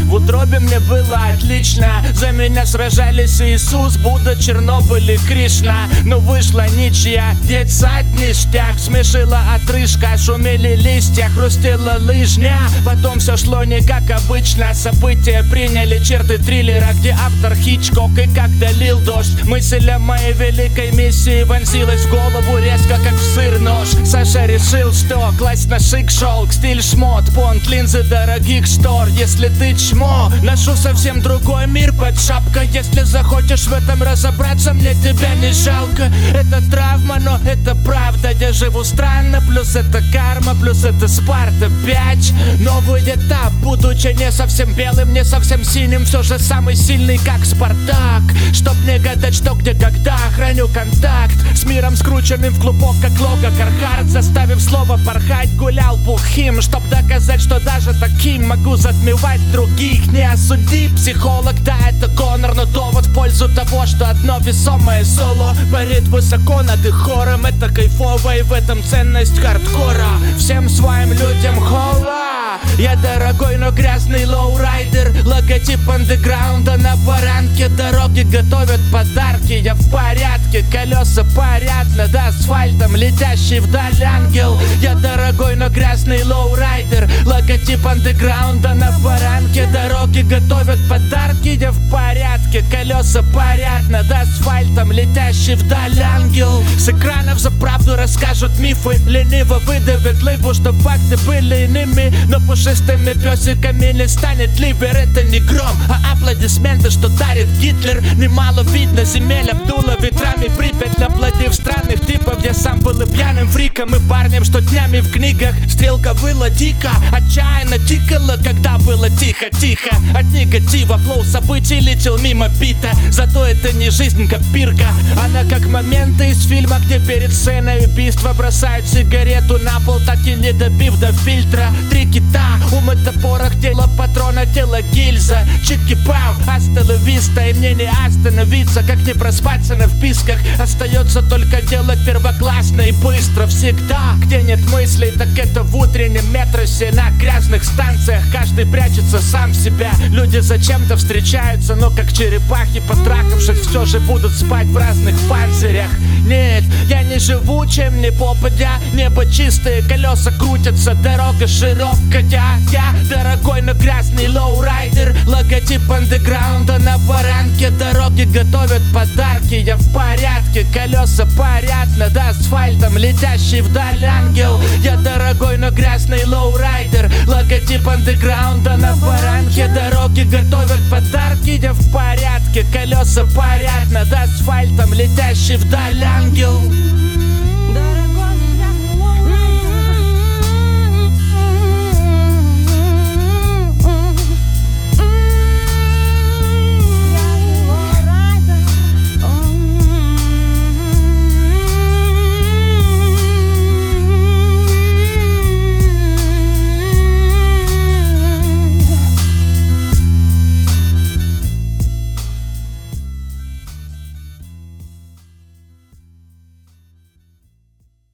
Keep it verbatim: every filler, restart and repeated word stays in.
В утробе мне было отлично. За меня сражались Иисус, Будда, Чернобыль и Кришна. Но вышла ничья, детсад ништяк. Смешила отрыжка, шумели листья, хрустела лыжня. Потом все шло не как обычно. События приняли черты триллера, где автор Хичкок и как долил дождь. Мысль о моей великой миссии вонзилась в голову резко, как в сыр нож. Саша решил, что класть на шик шелк, стиль шмот, понт, линзы дорогих штор. Если ты чмо, ношу совсем другой мир под шапкой. Если захочешь в этом разобраться, мне тебя не жалко. Это травма, но это правда. Я живу странно, плюс это карма, плюс это Спарта пять. Новый этап, будучи не совсем белым, не совсем синим, все же самый сильный, как Спартак. Чтоб не гадать, что где когда, храню контакт с миром, скрученным в клубок, как лого Кархард. Заставив слово порхать, гулял бухим, чтоб доказать, что даже таким могу затмевать других. Не осуди, психолог, да, это Конор, но довод в пользу того, что одно весомое соло парит высоко над их хором. Это кайфово, и в этом ценность хардкора. Всем своим людям хола. Я дорогой, но грязный лоурайдер. Логотип андеграунда на баранке. Дороги готовят подарки, я в порядке. Колеса парят над асфальтом, летящий вдаль ангел. Я дорогой, но грязный лоурайдер. Логотип андеграунда на баранке. Дороги готовят подарки, я в порядке. Колеса парят над асфальтом, летящий вдаль ангел. С экранов за правду расскажут мифы, лениво выдавят лыбу, что факты были иными. Но пушистыми песиками не станет ливер. Это не гром, а аплодисменты, что дарит Гитлер. Немало видно земель обдуло ветрами Припять, наплодив странных типов. Я сам был и пьяным фриком, и парнем, что днями в книгах стрелка выла дико, отчаянно тикала, когда было тихо-тихо. От негатива флоу событий летел мимо бита. Зато это не жизнь, копирка. Она как моменты из фильма, где перед сценой убийства бросают сигарету на пол, так и не добив до фильтра. Три кита, ум это порох, тело патрона, тело гильза. Чики-пау, астеловиста, и мне не остановиться, как не проспаться на вписках. Остается только делать первоклассно и быстро. Всегда, где нет мыслей, так это в утреннем метросе. На грязных станциях каждый прячется сам себя. Люди зачем-то встречаются, но как черепахи, потрахавшись, все же будут спать в разных панцирях. Нет, я не живу, чем не попадя. Небо чистые, колеса крутятся, дорога широкая. Я дорогой, но грязный лоурайдер. Логотип андеграунда на баранке. Дороги готовят подарки, я в порядке. Колеса парят над асфальтом, летящий вдаль ангел. Я дорогой, но грязный лоурайдер. Логотип андеграунда на баранке. Дороги готовят подарки, я в порядке. Колеса парят над асфальтом, летящий вдаль ангел.